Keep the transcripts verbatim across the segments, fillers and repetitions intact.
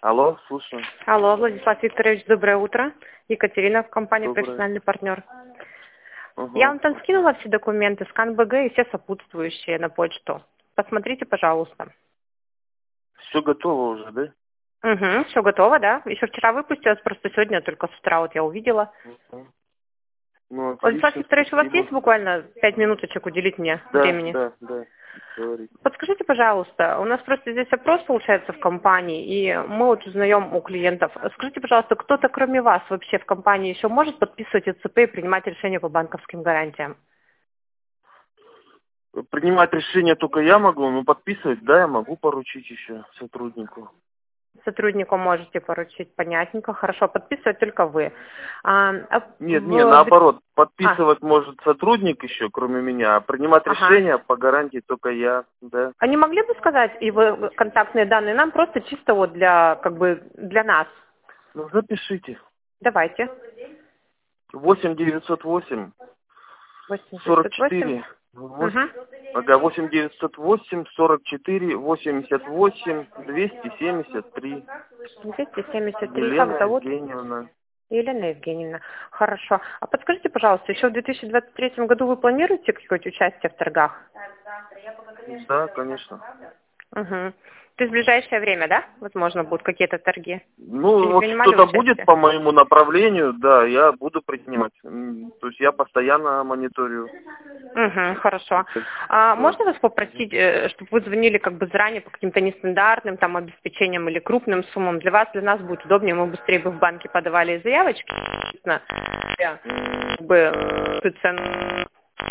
Алло, слушаю. Алло, Владислав Викторович, доброе утро. Екатерина в компании Доброе. «Профессиональный партнер». Ага. Я вам там скинула все документы, скан БГ и все сопутствующие на почту. Посмотрите, пожалуйста. Все готово уже, да? Угу, все готово, да? Еще вчера выпустилось, просто сегодня только с утра вот я увидела. Угу. Ну, Владислав отлично, Викторович, у вас спасибо. есть буквально пять минуточек уделить мне Да, времени? да, да. Говорите. Подскажите, пожалуйста, у нас просто здесь опрос получается в компании, и мы вот узнаем у клиентов. Скажите, пожалуйста, кто-то кроме вас вообще в компании еще может подписывать ЭЦП и принимать решения по банковским гарантиям? Принимать решение только я могу, но подписывать, да, я могу поручить еще сотруднику. Сотруднику можете поручить, понятненько, хорошо, подписывать только вы. А, а Нет, в- не, наоборот, А, подписывать может сотрудник еще, кроме меня, а принимать ага. решение по гарантии только я, да. А не могли бы сказать и вы контактные данные нам просто чисто вот для, как бы, для нас? Ну, запишите. Давайте. восемь девятьсот восемь восемь сорок девятьсот восемь. четыре. Угу. Ага, восемь девятьсот восемь сорок четыре восемьдесят восемь двести семьдесят три. двести семьдесят три. Как Елена зовут? Евгеньевна. Елена Евгеньевна. Хорошо. А подскажите, пожалуйста, еще в две тысячи двадцать третьем году вы планируете какое-то участие в торгах? Да, конечно. Угу. То есть в ближайшее время, да? Возможно, будут какие-то торги? Ну, Или не вот принимали что-то участие? будет по моему направлению, да, я буду принимать. М, То есть я постоянно мониторю. Угу, хорошо. Да. А можно вас попросить, э, чтобы вы звонили как бы заранее по каким-то нестандартным там обеспечениям или крупным суммам? Для вас, для нас будет удобнее, мы быстрее бы в банке подавали заявочки. Естественно, я, как бы э, цену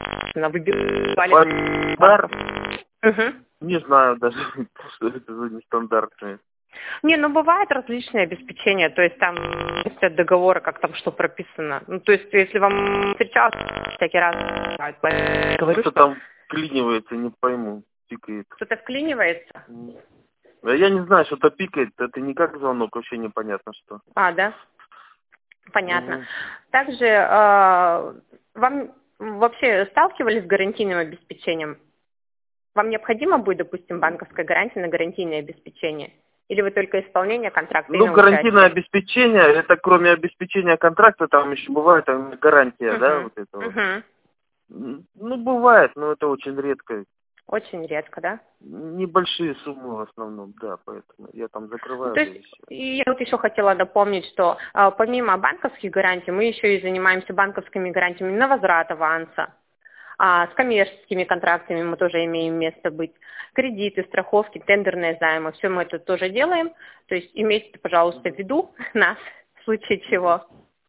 выбирали. Стандарт? Угу. Не знаю даже, что это за нестандартные. Не, ну бывают различные обеспечения, то есть там есть от договора, как там что прописано. Ну, то есть, если вам встречалось всякий раз, говорю, Что-то что там вклинивается, не пойму, пикает. кто-то вклинивается. М. А я не знаю, что-то пикает, это не как звонок, вообще непонятно что. А, да? Понятно. Мгм. Также э, вам вообще сталкивались с гарантийным обеспечением? Вам необходимо будет, допустим, банковская гарантия на гарантийное обеспечение? Или вы только исполнение контракта и Ну, на гарантийное участие? обеспечение, это кроме обеспечения контракта, там еще бывает там, гарантия, да, Угу. вот это вот. Угу. М, Ну, бывает, но это очень редко. Очень редко, да? Небольшие суммы в основном, да, поэтому я там Ну, закрываю, то да, есть, и всё. и я вот еще хотела дополнить, что а, помимо банковских гарантий, мы еще и занимаемся банковскими гарантиями на возврат аванса. А, с коммерческими контрактами мы тоже имеем место быть. Кредиты, страховки, тендерные займы, все мы это тоже делаем. То есть имейте, пожалуйста, в виду нас, в случае чего.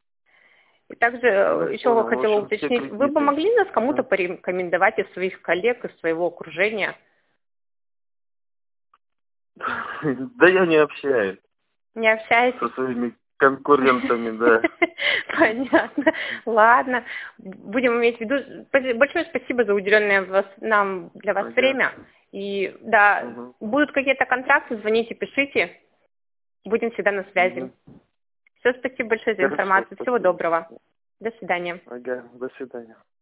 И также Я э, еще понял, в хотела общем, все уточнить, вы бы кредиты. могли нас кому-то Ага. порекомендовать из своих коллег, из своего окружения? Да я не общаюсь Не общаетесь? со своими конкурентами, да. Понятно. Ладно. Будем иметь в виду. Спаси- Большое спасибо за уделенное вас- нам для вас Ага. время. И да, Угу. будут какие-то контракты, звоните, пишите. Будем всегда на связи. Угу. Все, спасибо большое за Хорошо, информацию. Всего спасибо. доброго. До свидания. Ага, до свидания.